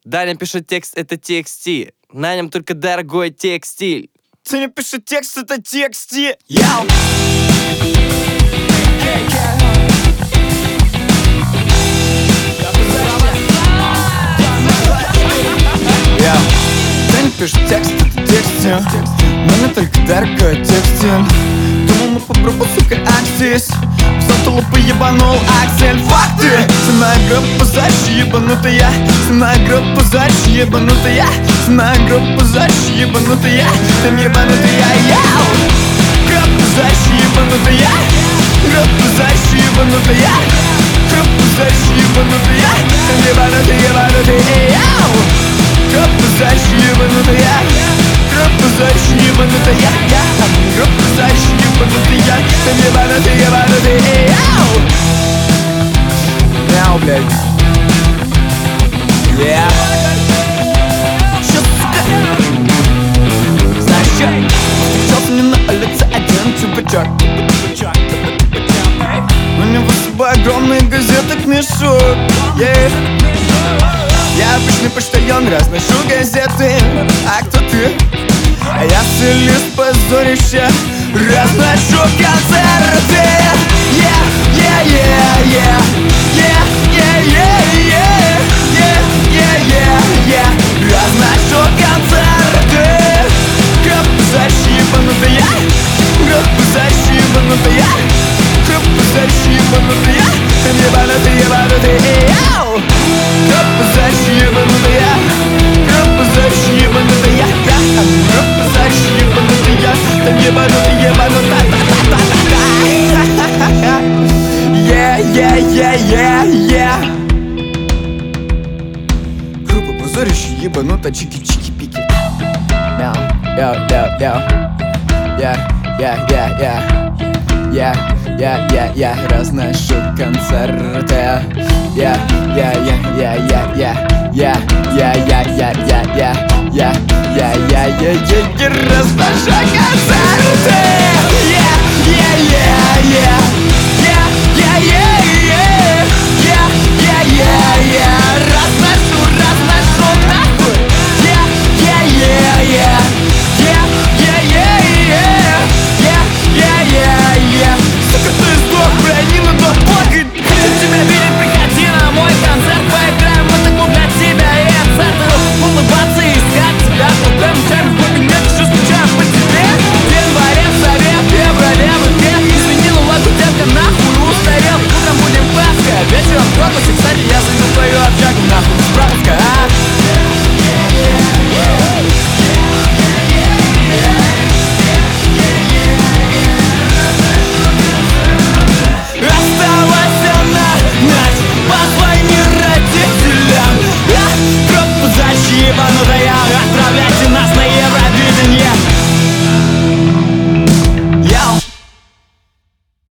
Даня пишет текст, это TXT. На нем только дорогой текстиль. Даня пишет текст, это TXT. Яу! Даня пишет текст, это текстиль. На мне только дорогой текстиль. Думал, мы попробуем, сука, аксис. В толпу ебанул аксель. Факты! Цена группа зашибанутая. Цена группа зашибанутая. Цена группа зашибанутая. Там ебанутая, яу! Группа зашибанутая. Группа зашибанутая. Группа зашибанутая. Там ебанутая, яу! Группа зашибанутая. Группа зашибанутая. Группа зашибанутая. Там ебанутая, яу! Мяу, блядь. Yeah. Чё, сука? Знаешь чё? Встречался мне на улице один чувачок. У него с собой огромный газеток мешок. Yeah. Я обычный почтальон, разношу газеты. А кто ты? А я солист позорище, разношу концерты. Yeah, yeah, yeah, yeah. Yeah, yeah, yeah, yeah. Yeah, yeah, yeah, yeah. Разношу концерты. Группа зашибанутая. Группа зашибанутая. Группа зашибанутая. Там ебанутая, яу! Группа зашибанутая. Группа зашибанутая. Группа зашибанутая. Там ебанутая. Yeah, yeah, yeah, yeah, yeah. Группа позорище ебанута, чики-чики-пики. Мяу, яу, яу, яу. Я, я, я, я. Я разношу концерты. Я разношу концерты. Yeah.